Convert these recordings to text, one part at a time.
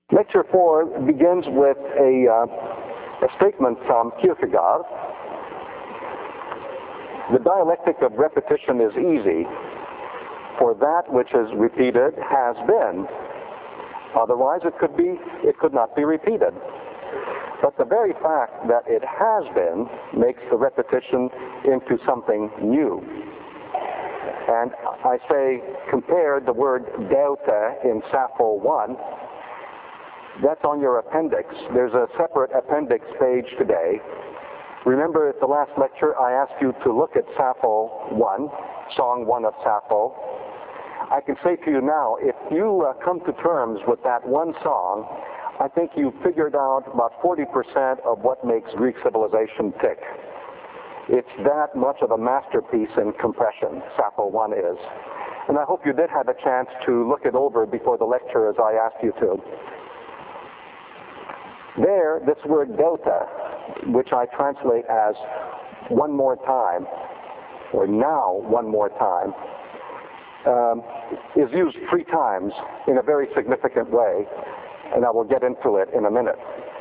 Lecture 4 begins with a statement from Kierkegaard. The dialectic of repetition is easy, for that which is repeated has been. Otherwise it could not be repeated. But the very fact that it has been makes the repetition into something new. And I say, compare the word delta in Sappho 1. That's on your appendix. There's a separate appendix page today. Remember at the last lecture I asked you to look at Sappho 1, Song 1 of Sappho. I can say to you now, if you come to terms with that one song, I think you've figured out about 40% of what makes Greek civilization tick. It's that much of a masterpiece in compression, Sappho 1 is. And I hope you did have a chance to look it over before the lecture as I asked you to. There, this word delta, which I translate as one more time, or now one more time, is used 3 times in a very significant way, and I will get into it in a minute.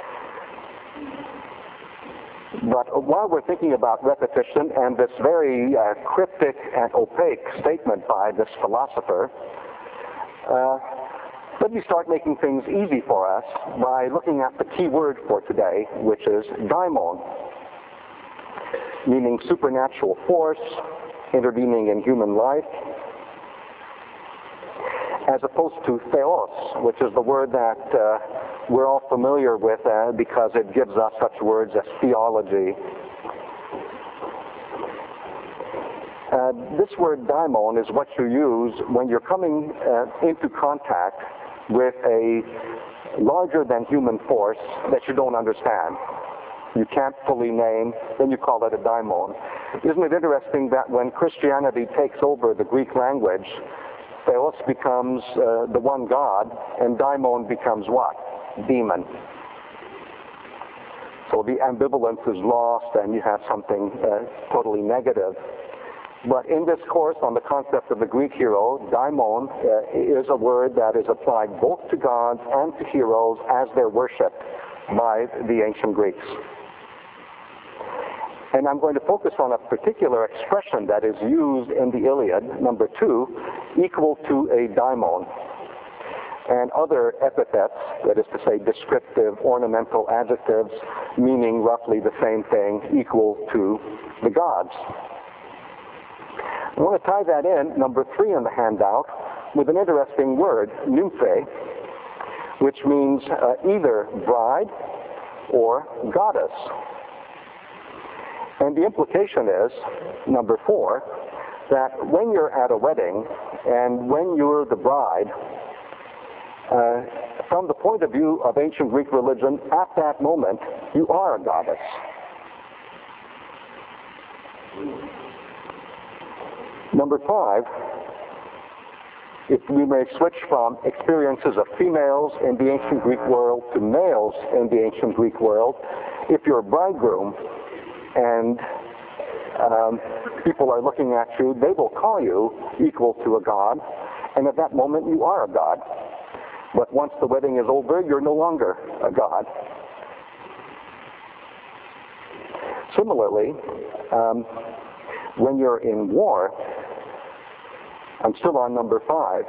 But while we're thinking about repetition and this very cryptic and opaque statement by this philosopher, let me start making things easy for us by looking at the key word for today, which is daimon, meaning supernatural force intervening in human life, as opposed to theos, which is the word that we're all familiar with because it gives us such words as theology. This word daimon is what you use when you're coming into contact with a larger than human force that you don't understand. You can't fully name, then you call it a daimon. Isn't it interesting that when Christianity takes over the Greek language, theos becomes the one God, and daimon becomes what? Demon. So the ambivalence is lost and you have something totally negative. But in this course on the concept of the Greek hero, daimon is a word that is applied both to gods and to heroes as they're worshipped by the ancient Greeks. And I'm going to focus on a particular expression that is used in the Iliad, number 2, equal to a daimon, and other epithets, that is to say descriptive, ornamental adjectives, meaning roughly the same thing, equal to the gods. I want to tie that in, number 3 in the handout, with an interesting word, nymphe, which means either bride or goddess. And the implication is, number 4, that when you're at a wedding and when you're the bride, from the point of view of ancient Greek religion, at that moment, you are a goddess. Number 5, if we may switch from experiences of females in the ancient Greek world to males in the ancient Greek world, if you're a bridegroom and people are looking at you, they will call you equal to a god, and at that moment you are a god. But once the wedding is over, you're no longer a god. Similarly, when you're in war, I'm still on number 5.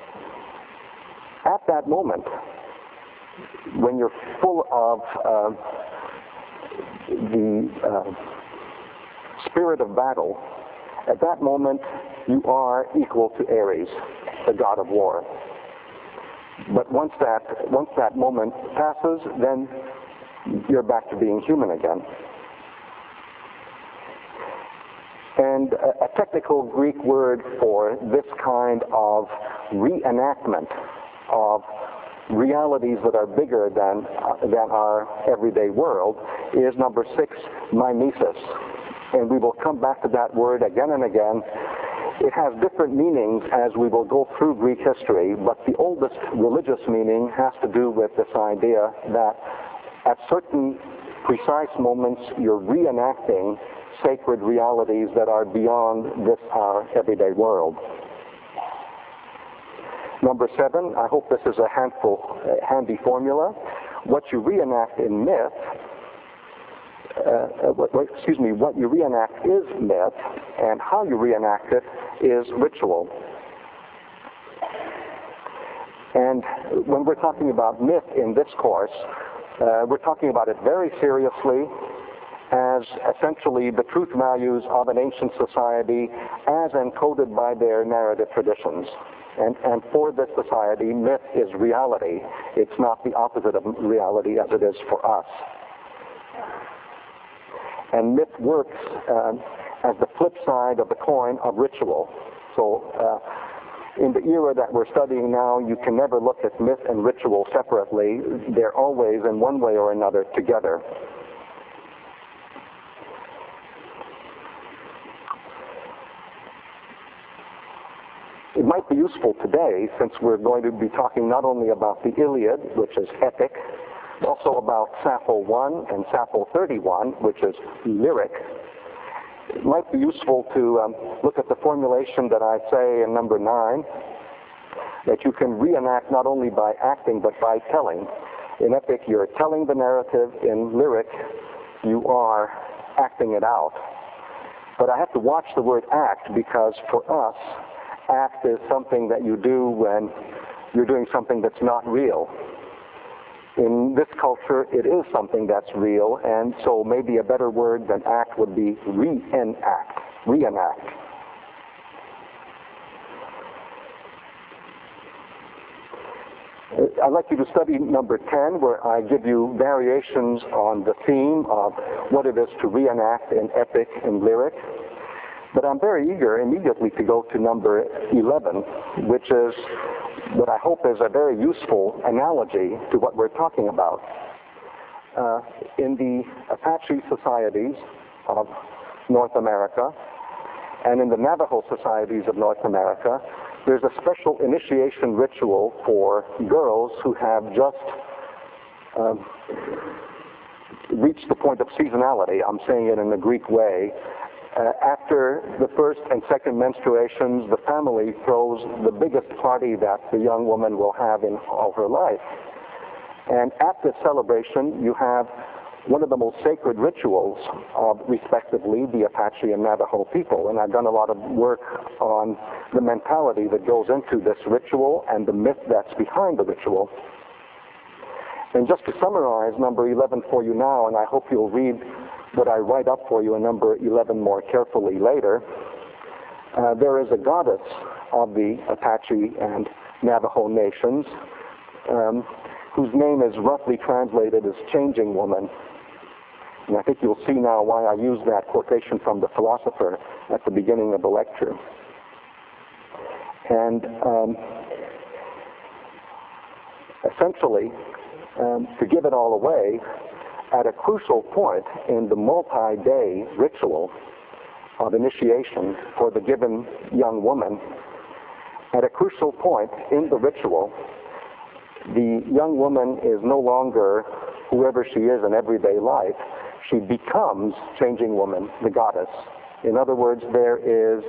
At that moment, when you're full of the spirit of battle, at that moment you are equal to Ares, the god of war. But once that moment passes, then you're back to being human again. And a technical Greek word for this kind of reenactment of realities that are bigger than our everyday world is number 6, mimesis. And we will come back to that word again and again. It has different meanings as we will go through Greek history, but the oldest religious meaning has to do with this idea that at certain precise moments you're reenacting sacred realities that are beyond this our everyday world. Number 7, I hope this is a handy formula. What you reenact in myth, what you reenact is myth, and how you reenact it is ritual. And when we're talking about myth in this course, we're talking about it very seriously as essentially the truth values of an ancient society as encoded by their narrative traditions. And for this society, myth is reality. It's not the opposite of reality as it is for us. And myth works as the flip side of the coin of ritual. So in the era that we're studying now, you can never look at myth and ritual separately. They're always, in one way or another, together. It might be useful today, since we're going to be talking not only about the Iliad, which is epic, but also about Sappho 1 and Sappho 31, which is lyric. It might be useful to look at the formulation that I say in number 9, that you can reenact not only by acting, but by telling. In epic, you're telling the narrative. In lyric, you are acting it out. But I have to watch the word act, because for us, act is something that you do when you're doing something that's not real. In this culture, it is something that's real, and so maybe a better word than act would be reenact. I'd like you to study number 10, where I give you variations on the theme of what it is to reenact in epic and lyric. But I'm very eager immediately to go to number 11, which is what I hope is a very useful analogy to what we're talking about. In the Apache societies of North America and in the Navajo societies of North America, there's a special initiation ritual for girls who have just reached the point of seasonality. I'm saying it in the Greek way. After the first and second menstruations, the family throws the biggest party that the young woman will have in all her life. And at this celebration, you have one of the most sacred rituals of, respectively, the Apache and Navajo people. And I've done a lot of work on the mentality that goes into this ritual and the myth that's behind the ritual. And just to summarize number 11 for you now, and I hope you'll read what I write up for you in number 11 more carefully later, there is a goddess of the Apache and Navajo nations whose name is roughly translated as changing woman. And I think you'll see now why I use that quotation from the philosopher at the beginning of the lecture. And essentially, to give it all away, at a crucial point in the multi-day ritual of initiation for the given young woman, at a crucial point in the ritual, the young woman is no longer whoever she is in everyday life. She becomes changing woman, the goddess. In other words, there is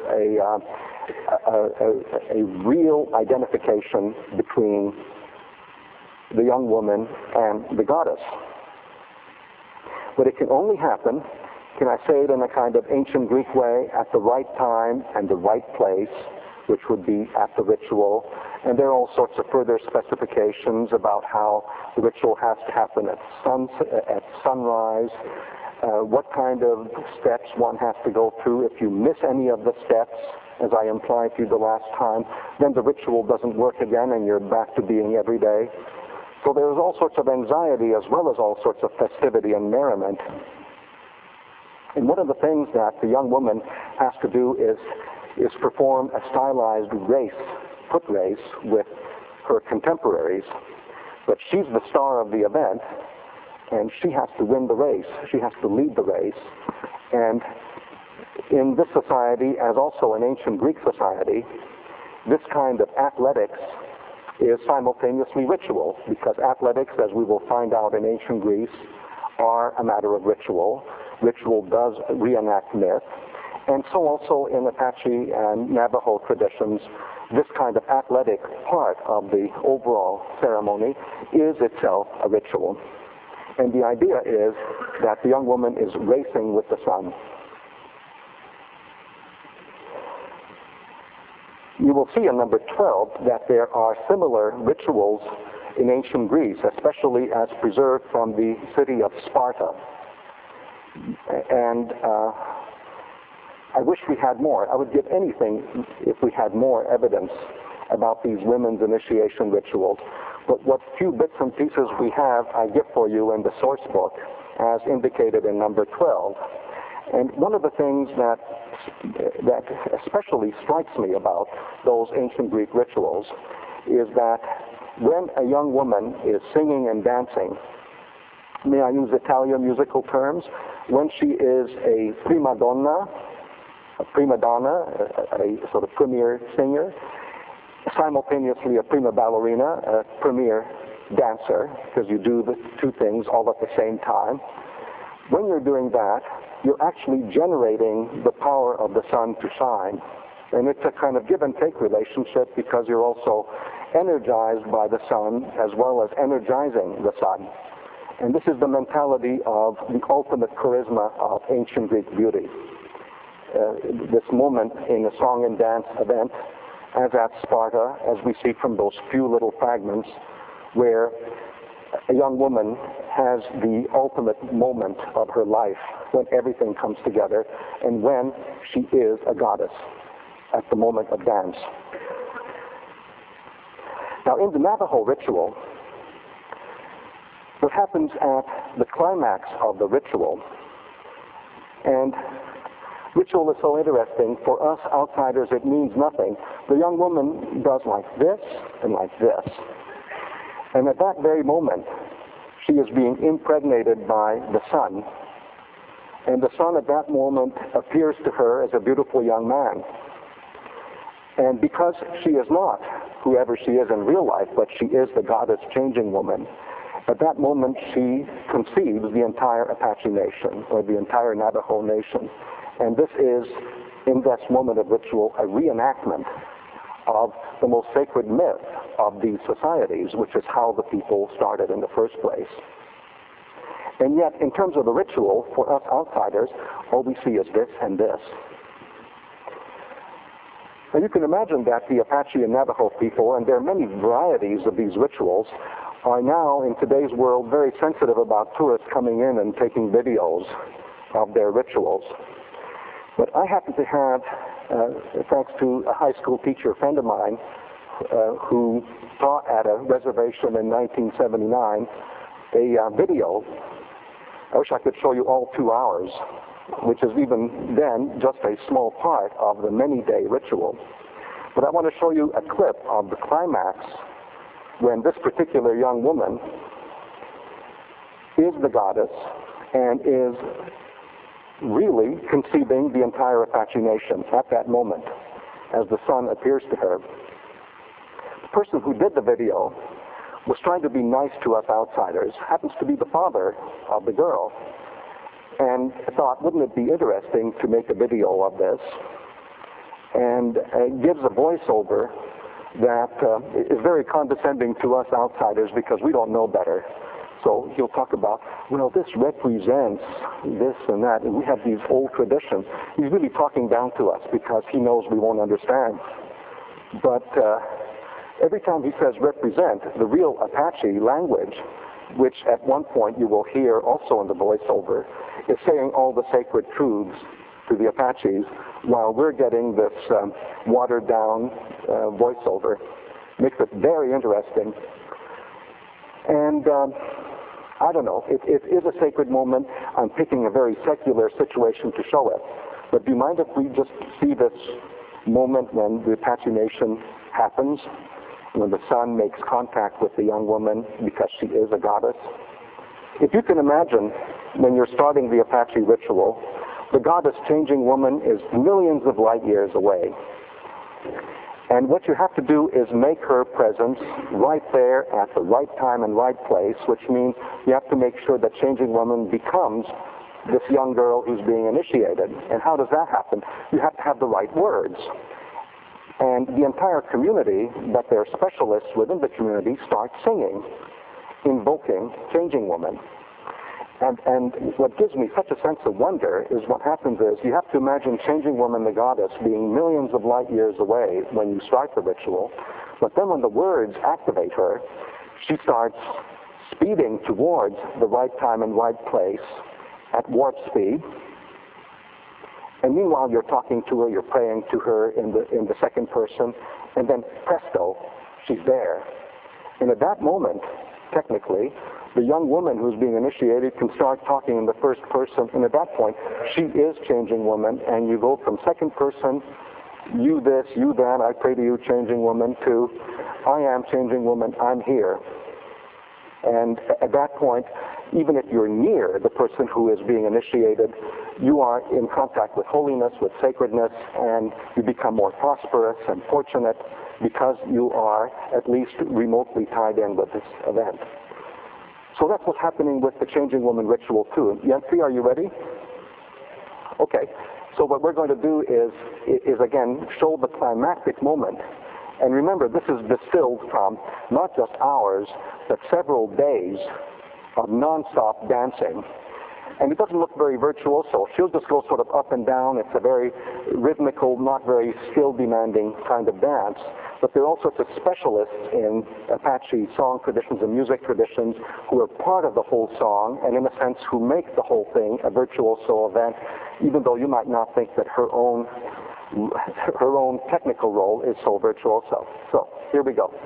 a real identification between the young woman and the goddess. But it can only happen, can I say it in a kind of ancient Greek way, at the right time and the right place, which would be at the ritual. And there are all sorts of further specifications about how the ritual has to happen at sunrise, what kind of steps one has to go through. If you miss any of the steps, as I implied to you the last time, then the ritual doesn't work again and you're back to being every day. So there's all sorts of anxiety as well as all sorts of festivity and merriment. And one of the things that the young woman has to do is perform a stylized race, foot race, with her contemporaries. But she's the star of the event, and she has to win the race. She has to lead the race. And in this society, as also in ancient Greek society, this kind of athletics is simultaneously ritual, because athletics, as we will find out in ancient Greece, are a matter of ritual. Ritual does reenact myth. And so also in Apache and Navajo traditions, this kind of athletic part of the overall ceremony is itself a ritual. And the idea is that the young woman is racing with the sun. You will see in number 12 that there are similar rituals in ancient Greece, especially as preserved from the city of Sparta. And I wish we had more. I would give anything if we had more evidence about these women's initiation rituals. But what few bits and pieces we have, I give for you in the source book, as indicated in number 12. And one of the things that especially strikes me about those ancient Greek rituals is that when a young woman is singing and dancing, may I use Italian musical terms, when she is a prima donna, a sort of premier singer, simultaneously a prima ballerina, a premier dancer, because you do the two things all at the same time. When you're doing that, you're actually generating the power of the sun to shine. And it's a kind of give and take relationship because you're also energized by the sun as well as energizing the sun. And this is the mentality of the ultimate charisma of ancient Greek beauty. This moment in a song and dance event, as at Sparta, as we see from those few little fragments, where a young woman has the ultimate moment of her life when everything comes together and when she is a goddess at the moment of dance. Now, in the Navajo ritual, what happens at the climax of the ritual, and ritual is so interesting, for us outsiders it means nothing. The young woman does like this and like this. And at that very moment, she is being impregnated by the sun. And the sun at that moment appears to her as a beautiful young man. And because she is not whoever she is in real life, but she is the goddess changing woman, at that moment she conceives the entire Apache nation, or the entire Navajo nation. And this is, in this moment of ritual, a reenactment of the most sacred myth of these societies, which is how the people started in the first place. And yet, in terms of the ritual, for us outsiders, all we see is this and this. Now you can imagine that the Apache and Navajo people, and there are many varieties of these rituals, are now, in today's world, very sensitive about tourists coming in and taking videos of their rituals. But I happen to have, thanks to a high school teacher friend of mine who taught at a reservation in 1979, a video. I wish I could show you all 2 hours, which is even then just a small part of the many-day ritual. But I want to show you a clip of the climax when this particular young woman is the goddess and is really conceiving the entire Apache nation at that moment as the sun appears to her. The person who did the video was trying to be nice to us outsiders, happens to be the father of the girl, and thought, wouldn't it be interesting to make a video of this? And gives a voiceover that is very condescending to us outsiders because we don't know better. So he'll talk about, well, this represents this and that, and we have these old traditions. He's really talking down to us because he knows we won't understand. But every time he says represent, the real Apache language, which at one point you will hear also in the voiceover, is saying all the sacred truths to the Apaches, while we're getting this watered-down voiceover. Makes it very interesting. And I don't know, it is a sacred moment. I'm picking a very secular situation to show it. But do you mind if we just see this moment when the Apache Nation happens, when the sun makes contact with the young woman because she is a goddess? If you can imagine, when you're starting the Apache ritual, the goddess changing woman is millions of light years away. And what you have to do is make her presence right there at the right time and right place, which means you have to make sure that changing woman becomes this young girl who's being initiated. And how does that happen? You have to have the right words. And the entire community, but they're specialists within the community, start singing, invoking Changing Woman. And what gives me such a sense of wonder is what happens is you have to imagine Changing Woman, the goddess, being millions of light years away when you start the ritual. But then when the words activate her, she starts speeding towards the right time and right place at warp speed. And meanwhile, you're talking to her, you're praying to her in the second person, and then presto, she's there. And at that moment, technically, the young woman who's being initiated can start talking in the first person, and at that point, she is Changing Woman, and you go from second person, you this, you that, I pray to you, Changing Woman, to I am Changing Woman, I'm here. And at that point, even if you're near the person who is being initiated, you are in contact with holiness, with sacredness, and you become more prosperous and fortunate because you are at least remotely tied in with this event. So that's what's happening with the Changing Woman ritual too. Yancy, are you ready? Okay. So what we're going to do is again show the climactic moment. And remember, this is distilled from not just hours, but several days of non-stop dancing. And it doesn't look very virtuoso. She'll just go sort of up and down. It's a very rhythmical, not very skill-demanding kind of dance. But there are all sorts of specialists in Apache song traditions and music traditions who are part of the whole song, and in a sense who make the whole thing a virtuoso event, even though you might not think that her own technical role is so virtuoso. So, here we go.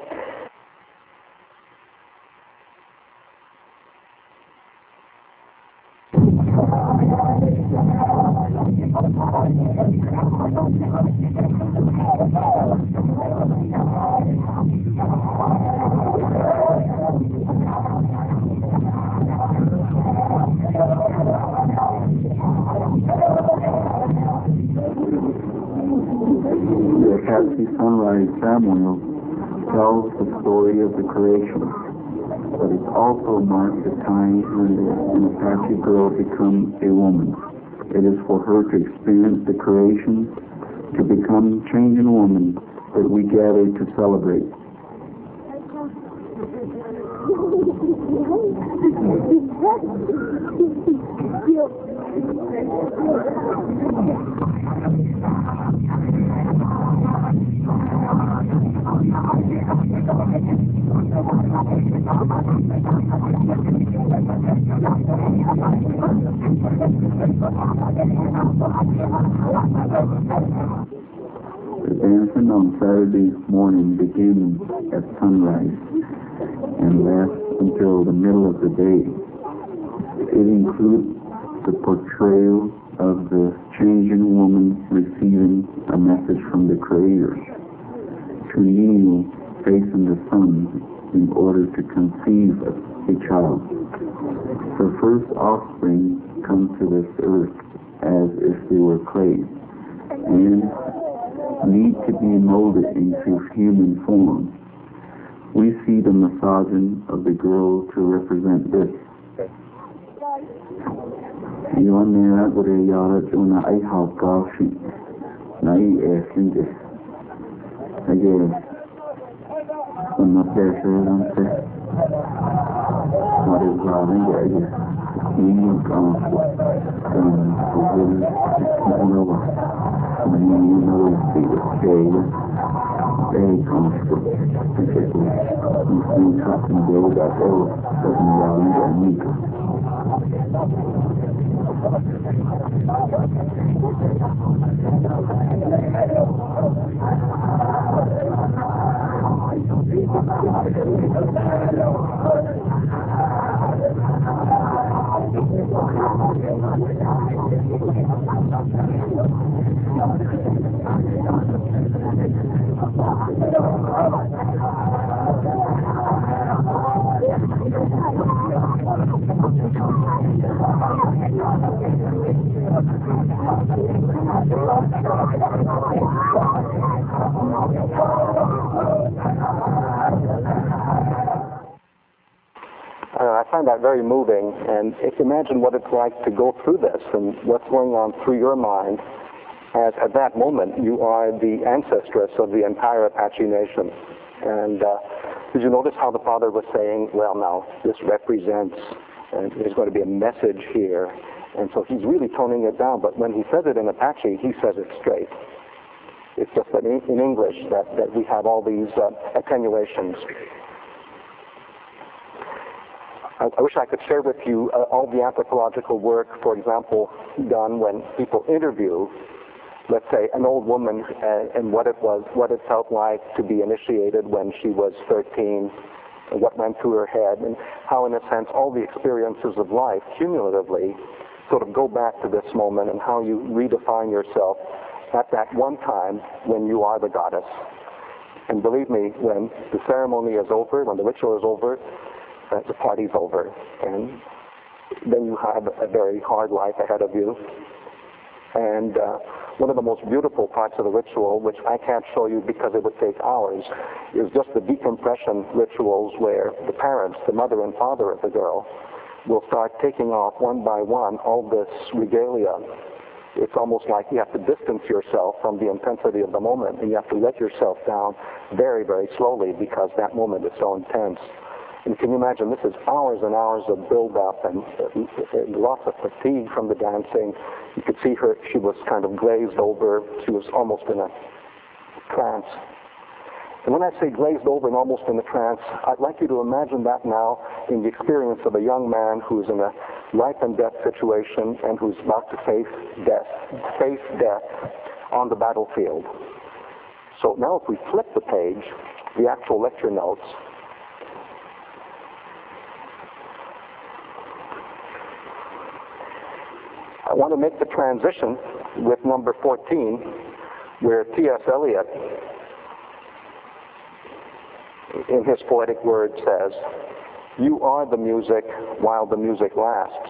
The Apache Sunrise Ceremonial tells the story of the creation, but it also marks the time when an Apache girl becomes a woman. It is for her to experience the creation, to become Changing Woman, that we gather to celebrate. The dancing on Saturday morning begins at sunrise and lasts until the middle of the day. It includes the portrayal of the Changing Woman receiving a message from the Creator to kneel facing the sun in order to conceive a child. Her first offspring come to this earth as if they were clay and need to be molded into human form. We see the massaging of the girl to represent this. Yonera Gureyara Juna Aiha Gashi Nai Esindes. Again, when the pressure on the what is running again, you come when you know the very comfortable. You talk and go that doesn't round and meet. I find that very moving, and if you imagine what it's like to go through this and what's going on through your mind as at that moment you are the ancestress of the entire Apache nation. And did you notice how the father was saying, well, now, this represents, and there's going to be a message here. And so he's really toning it down, but when he says it in Apache, he says it straight. It's just that in English that we have all these attenuations. I wish I could share with you all the anthropological work, for example, done when people interview, let's say, an old woman and what it felt like to be initiated when she was 13, and what went through her head, and how, in a sense, all the experiences of life cumulatively sort of go back to this moment, and how you redefine yourself at that one time when you are the goddess. And believe me, when the ceremony is over, when the ritual is over, the party's over, and then you have a very hard life ahead of you. And one of the most beautiful parts of the ritual, which I can't show you because it would take hours, is just the decompression rituals where the parents, the mother and father of the girl, will start taking off one by one all this regalia. It's almost like you have to distance yourself from the intensity of the moment, and you have to let yourself down very, very slowly because that moment is so intense. And can you imagine, this is hours and hours of build-up and lots of fatigue from the dancing. You could see her, she was kind of glazed over. She was almost in a trance. And when I say glazed over and almost in a trance, I'd like you to imagine that now in the experience of a young man who's in a life and death situation and who's about to face death on the battlefield. So now if we flip the page, the actual lecture notes, I want to make the transition with number 14, where T.S. Eliot, in his poetic words, says, "You are the music while the music lasts."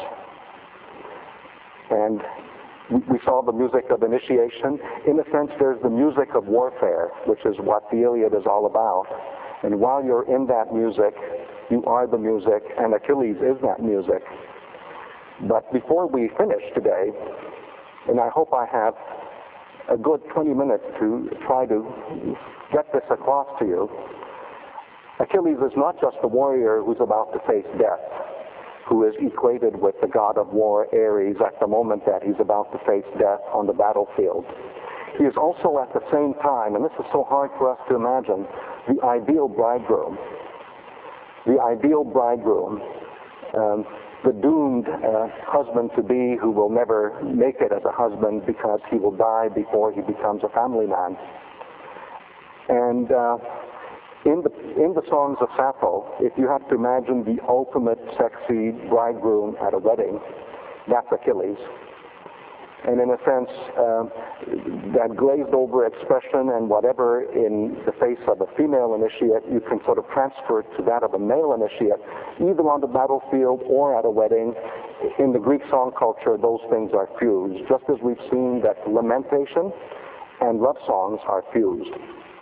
And we saw the music of initiation. In a sense, there's the music of warfare, which is what the Iliad is all about. And while you're in that music, you are the music, and Achilles is that music. But before we finish today, and I hope I have a good 20 minutes to try to get this across to you, Achilles is not just the warrior who's about to face death, who is equated with the god of war, Ares, at the moment that he's about to face death on the battlefield. He is also at the same time, and this is so hard for us to imagine, the ideal bridegroom. The ideal bridegroom. The doomed husband-to-be who will never make it as a husband because he will die before he becomes a family man. And in the songs of Sappho, if you have to imagine the ultimate sexy bridegroom at a wedding, that's Achilles. And in a sense, that glazed over expression and whatever in the face of a female initiate, you can sort of transfer to that of a male initiate, either on the battlefield or at a wedding. In the Greek song culture, those things are fused, just as we've seen that lamentation and love songs are fused.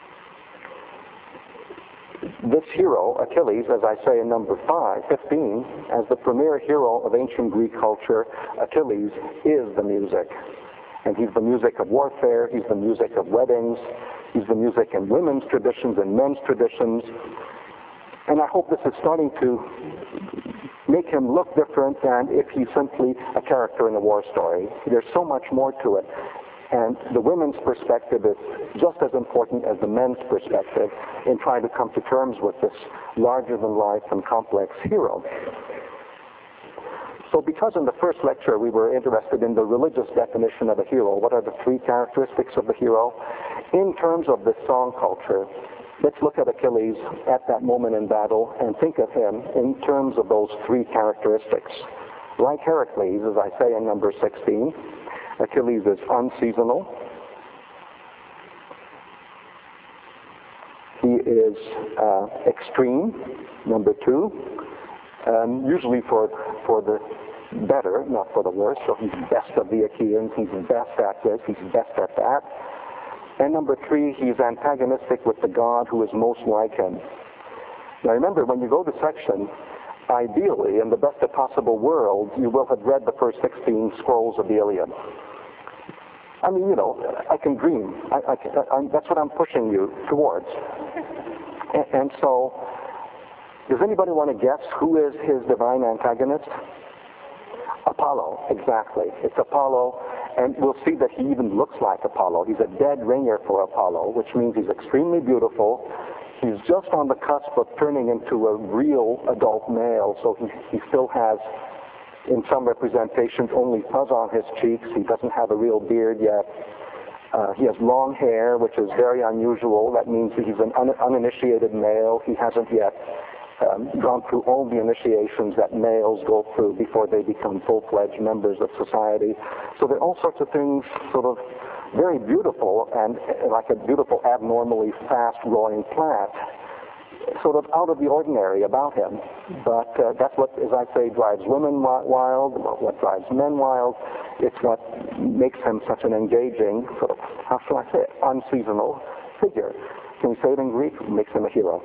This hero, Achilles, as I say in number 15, as the premier hero of ancient Greek culture, Achilles is the music. And he's the music of warfare, he's the music of weddings, he's the music in women's traditions and men's traditions. And I hope this is starting to make him look different than if he's simply a character in a war story. There's so much more to it. And the women's perspective is just as important as the men's perspective in trying to come to terms with this larger-than-life and complex hero. So because in the first lecture we were interested in the religious definition of a hero, what are the three characteristics of the hero? In terms of the song culture, let's look at Achilles at that moment in battle and think of him in terms of those three characteristics. Like Heracles, as I say in number 16, Achilles is unseasonal. He is extreme, number 2, usually for the better, not for the worse. So he's best of the Achaeans, he's best at this, he's best at that. And number 3, he's antagonistic with the god who is most like him. Now remember, when you go to section, ideally, in the best of possible world, you will have read the first 16 scrolls of the Iliad. I mean, I can dream. That's what I'm pushing you towards. And so, does anybody want to guess who is his divine antagonist? Apollo, exactly. It's Apollo, and we'll see that he even looks like Apollo. He's a dead ringer for Apollo, which means he's extremely beautiful. He's just on the cusp of turning into a real adult male, so he still has, in some representations, only fuzz on his cheeks. He doesn't have a real beard yet. He has long hair, which is very unusual. That means that he's an uninitiated male. He hasn't yet gone through all the initiations that males go through before they become full-fledged members of society. So there are all sorts of things sort of very beautiful and like a beautiful abnormally fast-growing plant, sort of out of the ordinary about him. But that's what, as I say, drives women wild, what drives men wild. It's what makes him such an engaging, sort of, how shall I say it, unseasonal figure. Can we say it in Greek? It makes him a hero.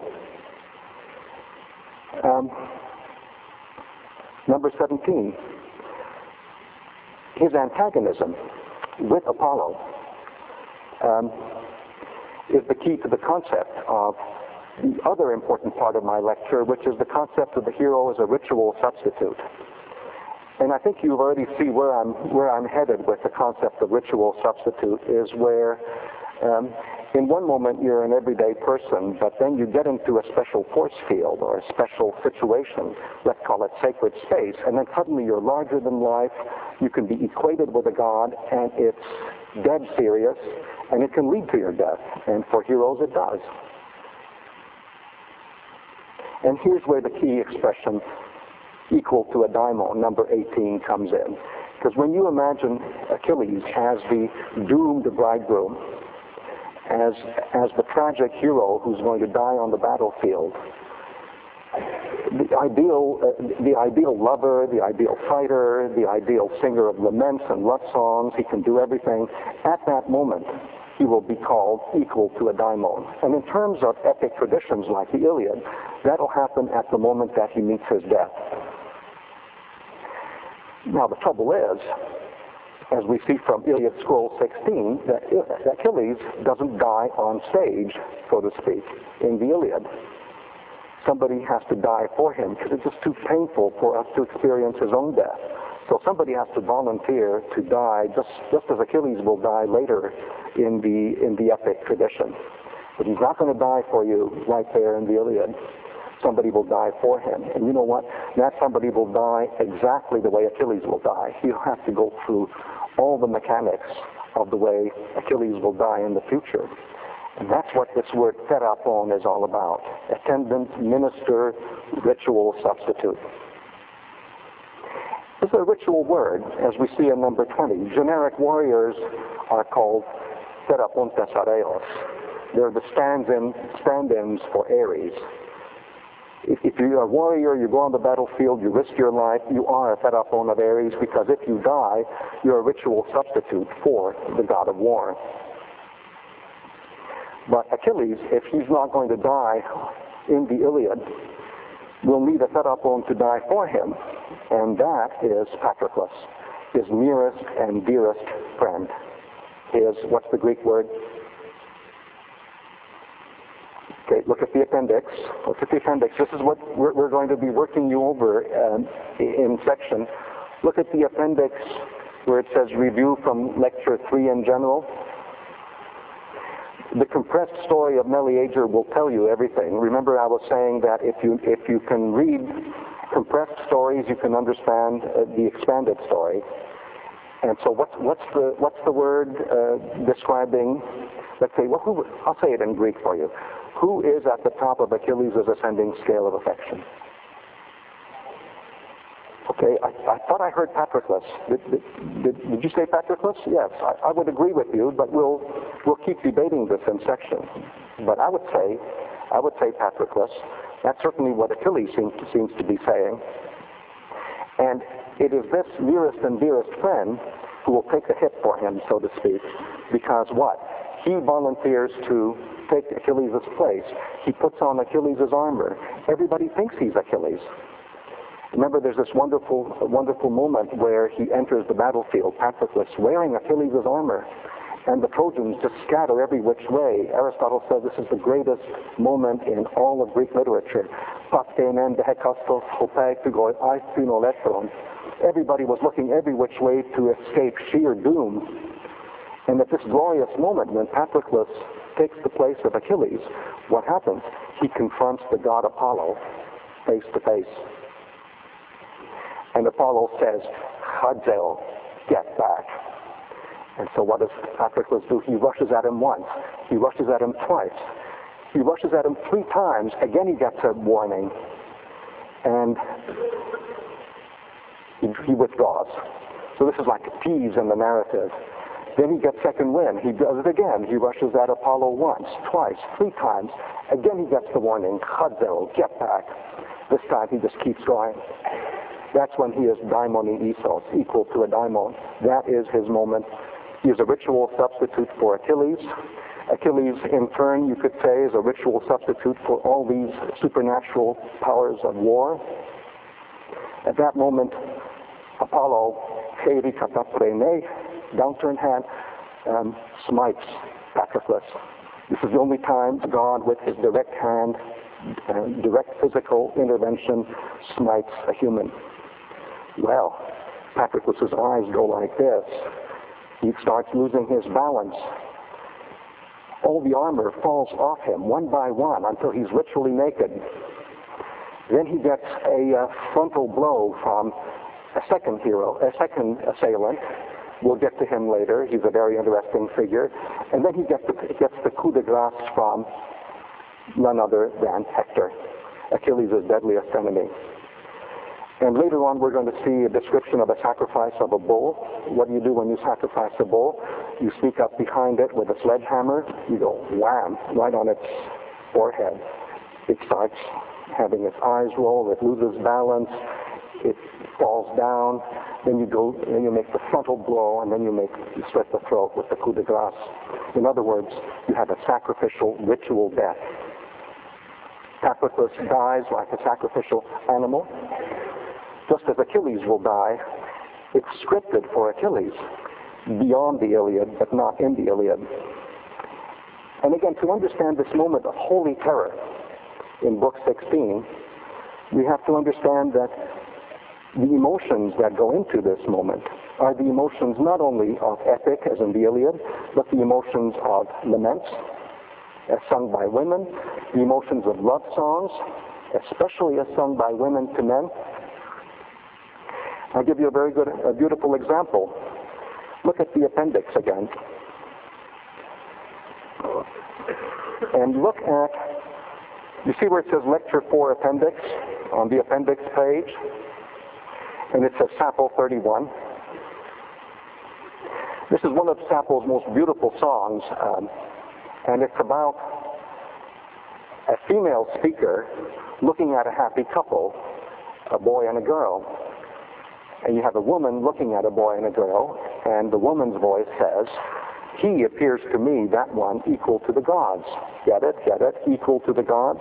Number 17, his antagonism with Apollo is the key to the concept of the other important part of my lecture, which is the concept of the hero as a ritual substitute. And I think you already see where I'm headed with the concept of ritual substitute, is where in one moment you're an everyday person, but then you get into a special force field or a special situation, let's call it sacred space, and then suddenly you're larger than life, you can be equated with a god, and it's dead serious, and it can lead to your death. And for heroes it does. And here's where the key expression, equal to a daimon, number 18, comes in. Because when you imagine Achilles as the doomed bridegroom, as the tragic hero who's going to die on the battlefield, the ideal lover, the ideal fighter, the ideal singer of laments and love songs, he can do everything. At that moment, he will be called equal to a daimon. And in terms of epic traditions like the Iliad, that'll happen at the moment that he meets his death. Now the trouble is, as we see from Iliad Scroll 16, that Achilles doesn't die on stage, so to speak, in the Iliad. Somebody has to die for him, because it's just too painful for us to experience his own death. So somebody has to volunteer to die, just as Achilles will die later in the epic tradition. But he's not going to die for you right there in the Iliad. Somebody will die for him. And you know what? That somebody will die exactly the way Achilles will die. He'll have to go through all the mechanics of the way Achilles will die in the future. And that's what this word therapon is all about. Attendant, minister, ritual substitute. This is a ritual word, as we see in number 20. Generic warriors are called therapontes areos. They're the stand-ins for Ares. If you're a warrior, you go on the battlefield, you risk your life, you are a therapon of Ares, because if you die, you're a ritual substitute for the god of war. But Achilles, if he's not going to die in the Iliad, will need a therapon to die for him, and that is Patroclus, his nearest and dearest friend. What's the Greek word? Okay, look at the appendix. Look at the appendix. This is what we're going to be working you over in section. Look at the appendix where it says review from lecture 3 in general. The compressed story of Meleager will tell you everything. Remember, I was saying that if you can read compressed stories, you can understand the expanded story. And so, what's the word describing? Let's say, I'll say it in Greek for you. Who is at the top of Achilles' ascending scale of affection? Okay, I thought I heard Patroclus. Did you say Patroclus? Yes, I would agree with you, but we'll keep debating this in section. But I would say Patroclus. That's certainly what Achilles seems to be saying. And it is this nearest and dearest friend who will take the hit for him, so to speak, because what? He volunteers to take Achilles' place. He puts on Achilles' armor. Everybody thinks he's Achilles. Remember, there's this wonderful moment where he enters the battlefield, Patroclus, wearing Achilles' armor, and the Trojans just scatter every which way. Aristotle says this is the greatest moment in all of Greek literature. Everybody was looking every which way to escape sheer doom. And at this glorious moment, when Patroclus takes the place of Achilles, what happens? He confronts the god Apollo face to face. And Apollo says, Hadzel, get back. And so what does Patroclus do? He rushes at him once. He rushes at him twice. He rushes at him 3 times. Again, he gets a warning. And he withdraws. So this is like thieves in the narrative. Then he gets second wind. He does it again. He rushes at Apollo once, twice, 3 times. Again, he gets the warning, Hadzel, get back. This time, he just keeps going. That's when he is daimoni isos, equal to a daimon. That is his moment. He is a ritual substitute for Achilles. Achilles, in turn, you could say, is a ritual substitute for all these supernatural powers of war. At that moment, Apollo, downturned hand, smites Patroclus. This is the only time God, with his direct hand, direct physical intervention, smites a human. Well, Patroclus' eyes go like this. He starts losing his balance. All the armor falls off him one by one until he's literally naked. Then he gets a frontal blow from a second assailant. We'll get to him later. He's a very interesting figure. And then he gets the coup de grace from none other than Hector, Achilles' deadliest enemy. And later on, we're going to see a description of a sacrifice of a bull. What do you do when you sacrifice a bull? You sneak up behind it with a sledgehammer. You go wham, right on its forehead. It starts having its eyes roll. It loses balance. It falls down. Then you go and you make the frontal blow, and then you slit the throat with the coup de grace. In other words, you have a sacrificial ritual death. Patroclus dies like a sacrificial animal. Just as Achilles will die, it's scripted for Achilles, beyond the Iliad, but not in the Iliad. And again, to understand this moment of holy terror in Book 16, we have to understand that the emotions that go into this moment are the emotions not only of epic, as in the Iliad, but the emotions of laments, as sung by women, the emotions of love songs, especially as sung by women to men. I'll give you a beautiful example. Look at the appendix again. And look at, you see where it says Lecture 4 Appendix on the appendix page? And it says Sappho 31. This is one of Sappho's most beautiful songs, and it's about a female speaker looking at a happy couple, a boy and a girl. And you have a woman looking at a boy and a girl, and the woman's voice says, he appears to me, that one, equal to the gods. Get it? Get it? Equal to the gods?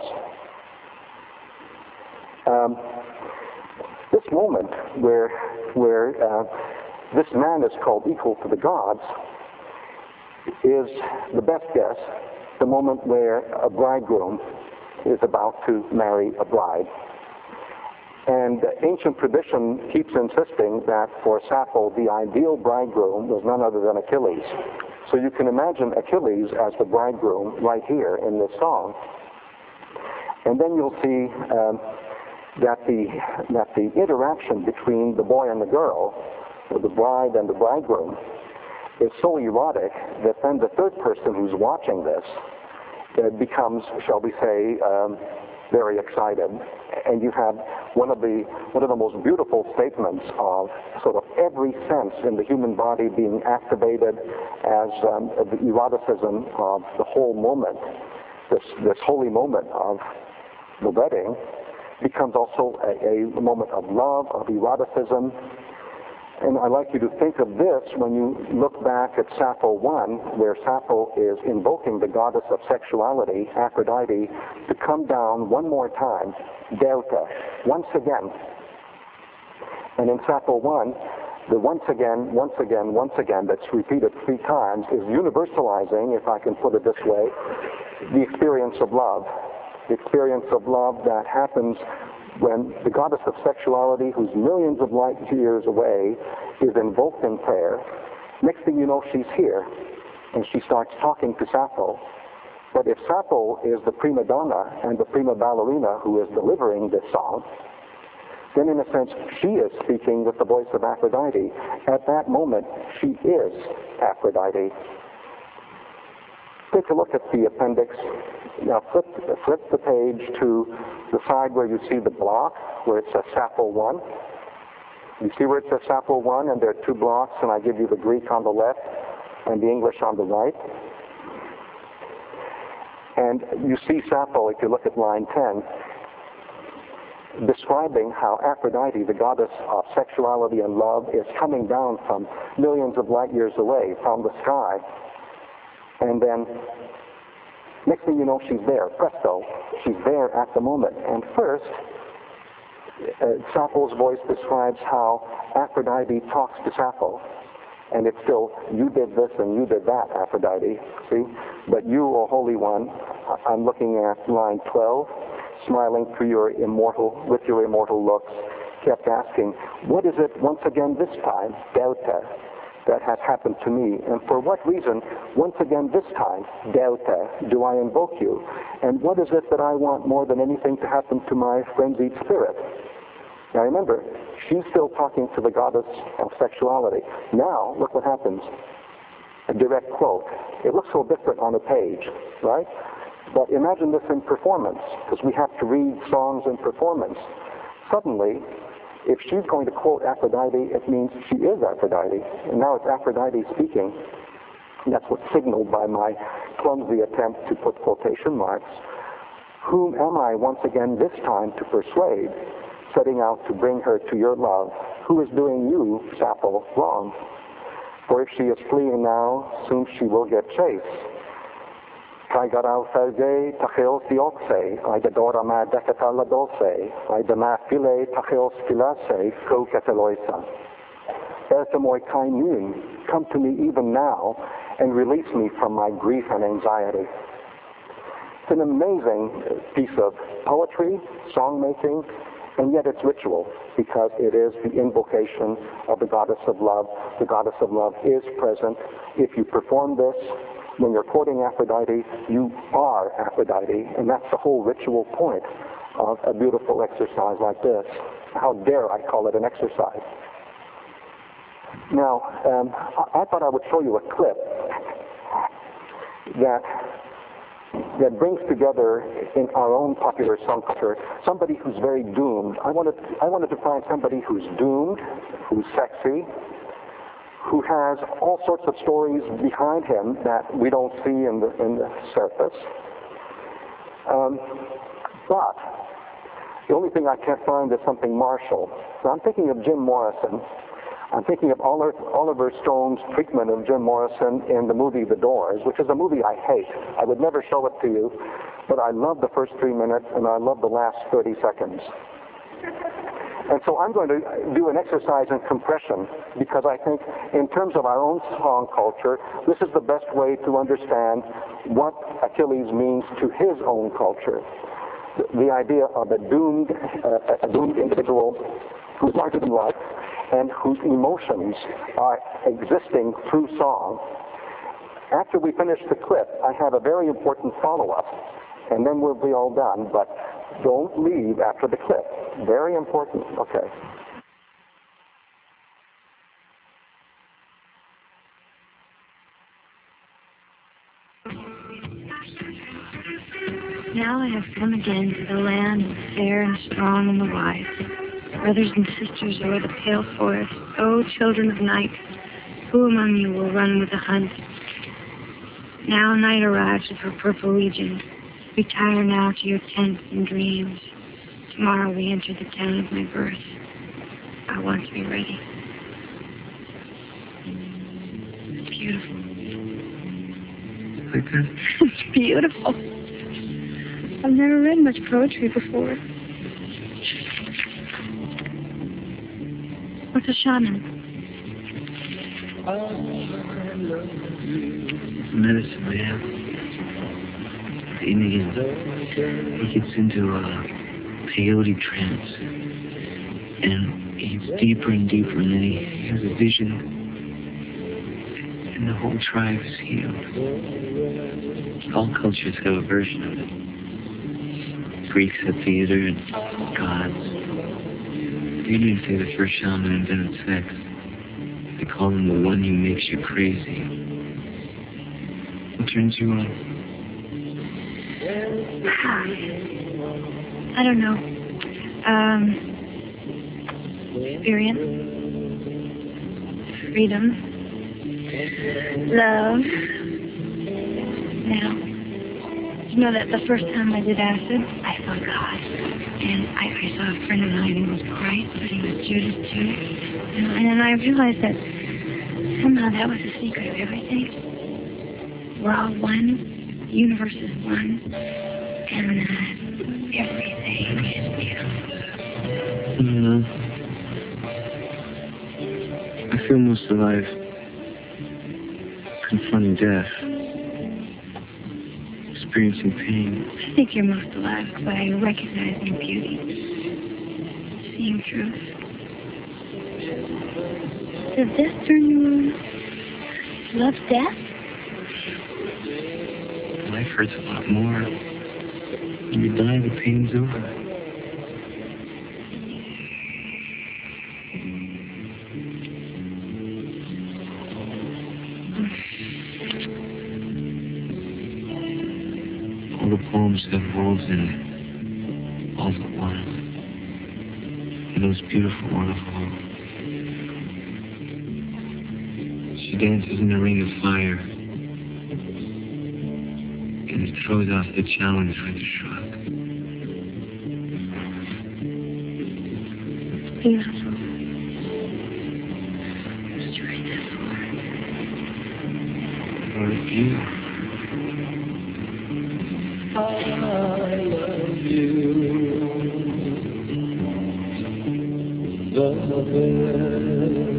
This moment where this man is called equal to the gods is the best guess, the moment where a bridegroom is about to marry a bride. And ancient tradition keeps insisting that for Sappho, the ideal bridegroom was none other than Achilles. So you can imagine Achilles as the bridegroom right here in this song. And then you'll see that the interaction between the boy and the girl, or the bride and the bridegroom, is so erotic that then the third person who's watching this becomes, shall we say, very excited. And you have one of the most beautiful statements of sort of every sense in the human body being activated as the eroticism of the whole moment. This holy moment of the wedding becomes also a moment of love, of eroticism. And I'd like you to think of this when you look back at Sappho 1, where Sappho is invoking the goddess of sexuality, Aphrodite, to come down one more time, Delta, once again, And in Sappho 1, the once again that's repeated 3 times is universalizing, if I can put it this way, the experience of love. The experience of love that happens when the goddess of sexuality, who's millions of light years away, is invoked in prayer. Next thing you know, she's here, and she starts talking to Sappho. But if Sappho is the prima donna and the prima ballerina who is delivering this song, then in a sense, she is speaking with the voice of Aphrodite. At that moment, she is Aphrodite. Take a look at the appendix. Now flip the page to the side where you see the block, where it says Sappho 1. You see where it says Sappho 1, and there are 2 blocks, and I give you the Greek on the left and the English on the right. And you see Sappho, if you look at line 10, describing how Aphrodite, the goddess of sexuality and love, is coming down from millions of light years away from the sky. And then, next thing you know, she's there, presto. She's there at the moment. And first, Sappho's voice describes how Aphrodite talks to Sappho. And it's still, you did this and you did that, Aphrodite, see? But you, O Holy One, I'm looking at line 12, smiling through with your immortal looks, kept asking, what is it once again this time, Delta, that has happened to me? And for what reason, once again this time, Delta, do I invoke you? And what is it that I want more than anything to happen to my frenzied spirit? Now remember, she's still talking to the goddess of sexuality. Now, look what happens. A direct quote. It looks so different on a page, right? But imagine this in performance, because we have to read songs in performance. Suddenly, if she's going to quote Aphrodite, it means she is Aphrodite. And now it's Aphrodite speaking. And that's what's signaled by my clumsy attempt to put quotation marks. Whom am I once again this time to persuade, setting out to bring her to your love? Who is doing you, Sappho, wrong? For if she is fleeing now, soon she will get chased. Kaigarau ferge tachil theoxe, Idadora ma decatala dolce, Idama file tachil skilase, ko cataloisa. Ertamoi kainun, come to me even now, and release me from my grief and anxiety. It's an amazing piece of poetry, song-making, and yet it's ritual, because it is the invocation of the goddess of love. The goddess of love is present. If you perform this, when you're quoting Aphrodite, you are Aphrodite, and that's the whole ritual point of a beautiful exercise like this. How dare I call it an exercise? Now, I thought I would show you a clip that brings together in our own popular song culture somebody who's very doomed. I wanted to find somebody who's doomed, who's sexy, who has all sorts of stories behind him that we don't see in the surface. But the only thing I can't find is something martial. So I'm thinking of Jim Morrison. I'm thinking of Oliver Stone's treatment of Jim Morrison in the movie The Doors, which is a movie I hate. I would never show it to you, but I love the first 3 minutes and I love the last 30 seconds. And so I'm going to do an exercise in compression, because I think in terms of our own song culture, this is the best way to understand what Achilles means to his own culture. The idea of a doomed individual who's larger than life, and whose emotions are existing through song. After we finish the clip, I have a very important follow-up, and then we'll be all done, but don't leave after the clip. Very important. Okay. Now I have come again to the land of the fair and strong and the wise. Brothers and sisters o'er the pale forest, O children of night, who among you will run with the hunt? Now night arrives with her purple legion. Retire now to your tents and dreams. Tomorrow we enter the town of my birth. I want to be ready. It's beautiful. Like that? It's beautiful. I've never read much poetry before. What's a shaman? Medicine man. The Indians. He gets into a peyote trance. And he gets deeper and deeper, and then he has a vision. And the whole tribe is healed. All cultures have a version of it. Greeks have theater and gods. The Indians say the first shaman invented sex. They call him the one who makes you crazy. What turns you on? I don't know. Experience. Freedom. Love. Now, you know that the first time I did acid, I saw God. And I saw a friend of mine who was Christ, but he was Judas too. You know, and then I realized that somehow that was the secret of everything. We're all one. The universe is one. And everything is beautiful. I feel most alive confronting death. Experiencing pain. I think you're most alive by recognizing beauty, seeing truth. Does death turn you on? Love death? Life hurts a lot more. When you die, the pain's over. All the poems have wolves in it. All but one. And those beautiful waterfalls. She dances in a ring of fire. And it throws off the challenge with a shrug. It's beautiful. What did you write that for? For you. I love you. Love it.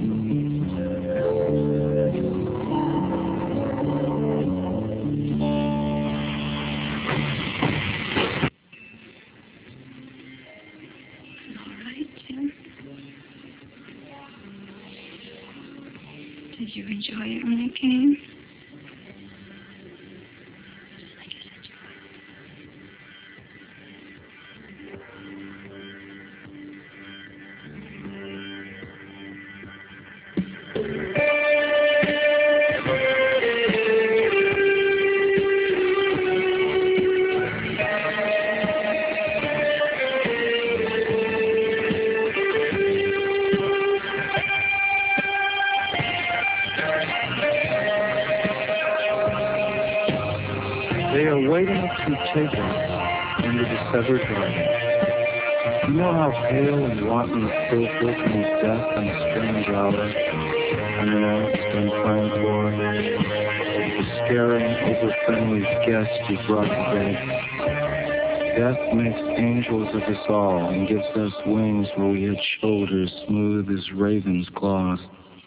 Did you enjoy it when it came? I just enjoyed it. They are waiting to take us in the discovered garden. You know how pale and rotten Philip in his death on a strange hour, unannounced, unplanned-for, the staring, over-friendly guest you brought to bed. Death makes angels of us all and gives us wings where we had shoulders smooth as ravens' claws.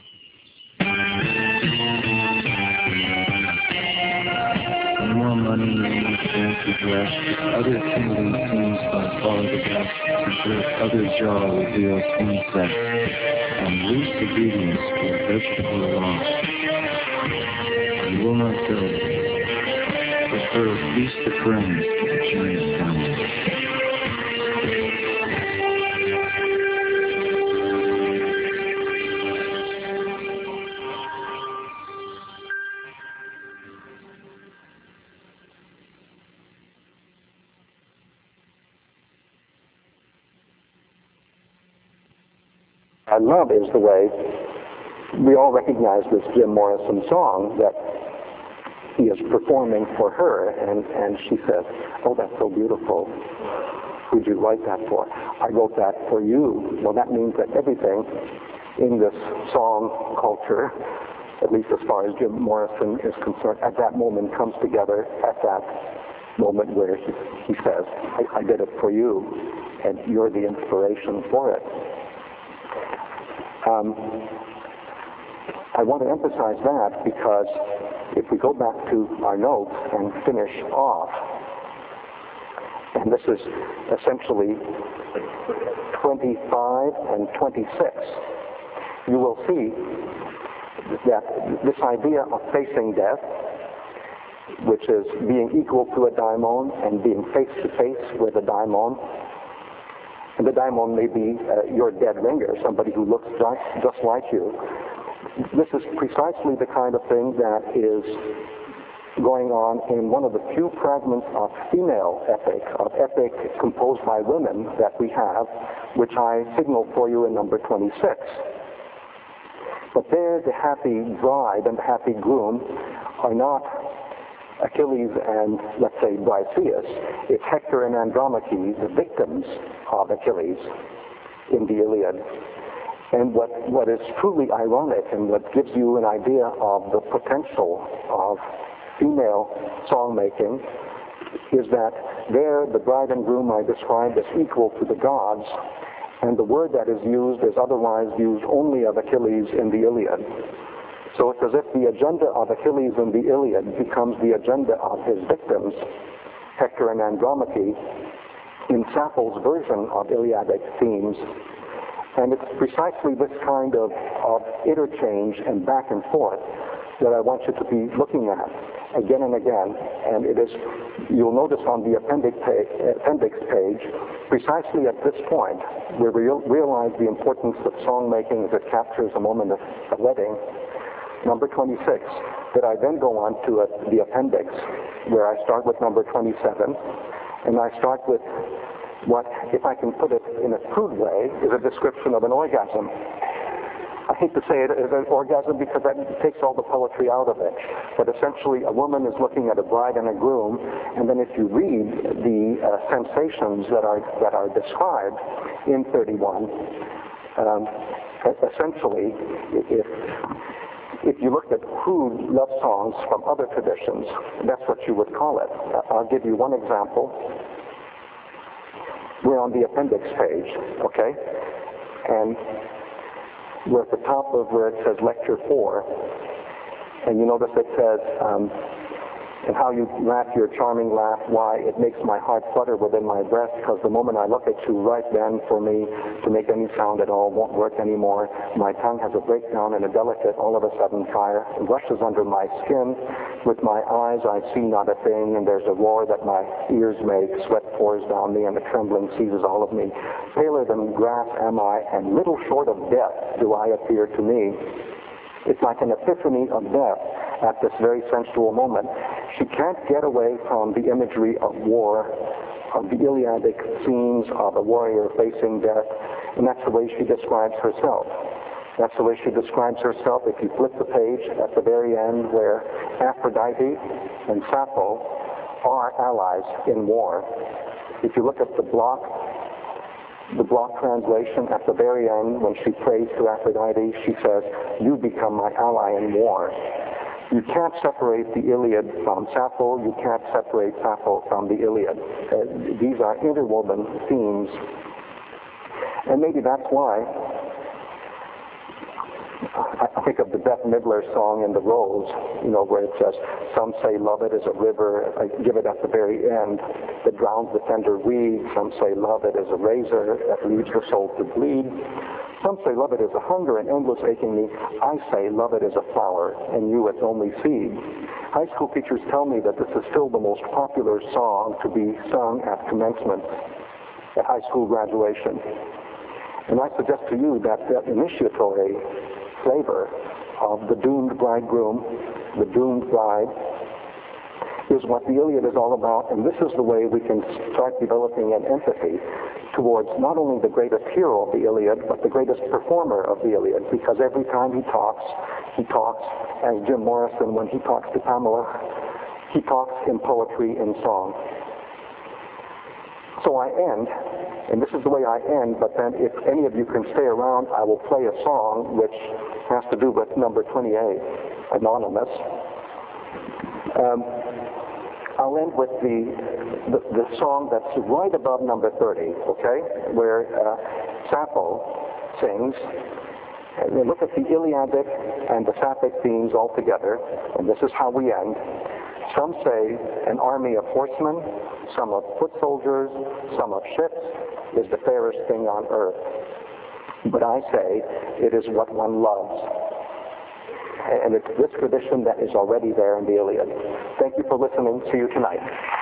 More money, fancy dress, other tingling scenes by far the best, preserve other jaw reveals insect, and loose obedience for vegetable law. You will not go. Prefer a feast of friends to the giant family. Love is the way we all recognize this Jim Morrison song that he is performing for her, and she says, "Oh, that's so beautiful. Who'd you write that for?" "I wrote that for you." Well, that means that everything in this song culture, at least as far as Jim Morrison is concerned, at that moment comes together at that moment where he says, I did it for you, and you're the inspiration for it. I want to emphasize that because if we go back to our notes and finish off, and this is essentially 25 and 26, you will see that this idea of facing death, which is being equal to a daimon and being face-to-face with a daimon, and the daimon may be your dead ringer, somebody who looks just like you. This is precisely the kind of thing that is going on in one of the few fragments of female epic, of epic composed by women that we have, which I signal for you in number 26. But there, the happy bride and the happy groom are not Achilles and, let's say, Briseis. It's Hector and Andromache, the victims of Achilles in the Iliad. And what is truly ironic and what gives you an idea of the potential of female songmaking is that there the bride and groom are described as equal to the gods, and the word that is used is otherwise used only of Achilles in the Iliad. So it's as if the agenda of Achilles in the Iliad becomes the agenda of his victims, Hector and Andromache, in Sappho's version of Iliadic themes. And it's precisely this kind of interchange and back and forth that I want you to be looking at again and again. And it is, you'll notice on the appendix page, precisely at this point, where we realize the importance of songmaking as it captures a moment of a wedding, number 26, that I then go on to the appendix, where I start with number 27, and I start with what, if I can put it in a crude way, is a description of an orgasm. I hate to say it as an orgasm because that takes all the poetry out of it. But essentially, a woman is looking at a bride and a groom, and then if you read the sensations that are described in 31, essentially, if you looked at crude love songs from other traditions, that's what you would call it. I'll give you one example. We're on the appendix page, okay? And we're at the top of where it says Lecture 4. And you notice it says, and how you laugh your charming laugh, why it makes my heart flutter within my breast, because the moment I look at you, right then for me to make any sound at all won't work anymore. My tongue has a breakdown and a delicate, all of a sudden fire. It rushes under my skin. With my eyes I see not a thing, and there's a roar that my ears make. Sweat pours down me, and the trembling seizes all of me. Paler than grass am I, and little short of death do I appear to me. It's like an epiphany of death at this very sensual moment. She can't get away from the imagery of war, of the Iliadic scenes of a warrior facing death, and that's the way she describes herself. That's the way she describes herself if you flip the page at the very end, where Aphrodite and Sappho are allies in war. If you look at the block translation at the very end, when she prays to Aphrodite, she says, "You become my ally in war." You can't separate the Iliad from Sappho. You can't separate Sappho from the Iliad. These are interwoven themes. And maybe that's why I think of the Bette Midler song in The Rose, where it says, "Some say love it is a river." I give it at the very end that drowns the tender weed. Some say love it is a razor that leaves the soul to bleed. Some say love it is a hunger and endless aching me. I say love it is a flower, and you its only seed. High school teachers tell me that this is still the most popular song to be sung at commencement, at high school graduation. And I suggest to you that initiatory flavor of the doomed bridegroom, the doomed bride, is what the Iliad is all about, and this is the way we can start developing an empathy towards not only the greatest hero of the Iliad, but the greatest performer of the Iliad, because every time he talks as Jim Morrison when he talks to Pamela, he talks in poetry, in song. So I end, and this is the way I end, but then if any of you can stay around, I will play a song which has to do with number 28, Anonymous. I'll end with the song that's right above number 30, okay, where Sappho sings, And we look at the Iliadic and the Sapphic themes all together, and this is how we end. Some say an army of horsemen, some of foot soldiers, some of ships is the fairest thing on earth. But I say it is what one loves. And it's this tradition that is already there in the Iliad. Thank you for listening. See you tonight.